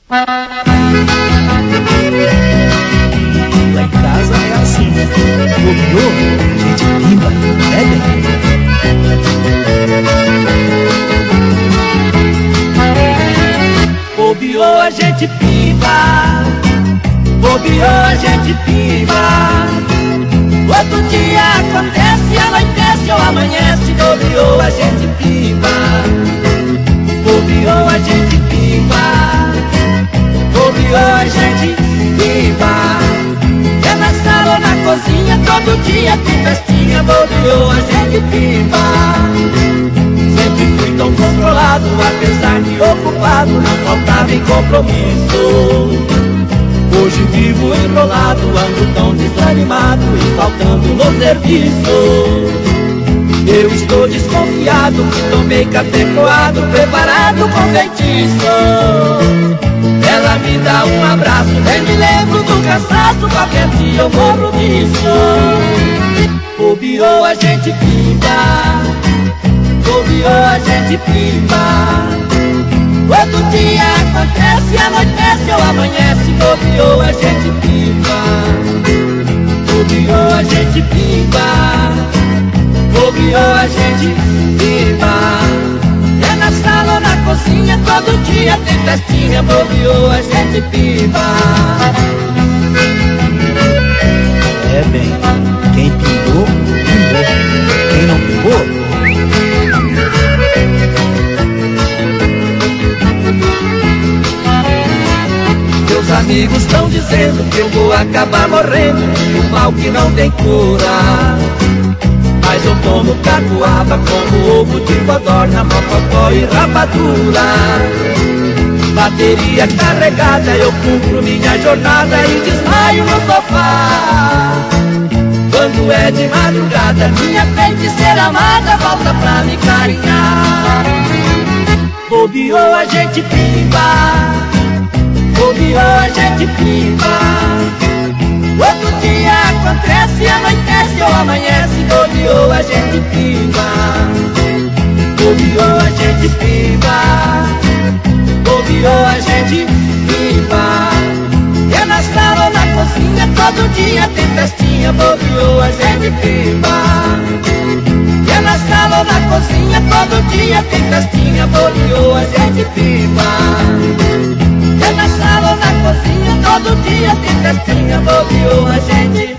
Lá em casa é assim, bobeou, gente pimba, né, bem? Bobeou, a gente pimba, bobeou, a gente pimba. Outro dia acontece, anoitece ou amanhece. Bobeou, a gente pimba, bobeou, a gente pimba, bobeou, a gente pimba. É na sala ou na cozinha, todo dia tem festinha. Bobeou, a gente pimba. Sempre fui tão controlado, apesar de ocupado, não faltava em compromisso. Hoje vivo enrolado, ando tão desanimado e faltando no serviço. Eu estou desconfiado que tomei café coado, preparado com feitiço. Ela me dá um abraço, nem me lembro do cansaço, qualquer dia eu morro disso. Bobeou, a gente pimba, bobeou, a gente pimba. Outro dia acontece, anoitece ou amanhece. Bobeou, a gente pimba, bobeou, a gente pimba, bobeou, a gente pimba. É na sala ou na cozinha, todo dia tem festinha. Bobeou, a gente pimba. É bem, quem pingou, pingou. Quem não pingou, meus amigos estão dizendo que eu vou acabar morrendo de um mal que não tem cura. Mas eu tomo catuaba como ovo de codorna, mocotó e rapadura. Bateria carregada, eu cumpro minha jornada e desmaio no sofá. Quando é de madrugada, minha feiticeira amada volta pra me carinhar. Bobeou, a gente pimba, bobeou, a gente pimba. Outro dia acontece, anoitece ou amanhece. Bobeou, a gente pimba, bobeou, a gente pimba, bobeou, a gente pimba. É na sala ou na cozinha, todo dia tem festinha. Bobeou, a gente pimba. É na sala ou na cozinha, todo dia tem festinha. Bobeou, a gente pimba. É na sala ou na cozinha, todo dia tem festinha. Bobeou, a gente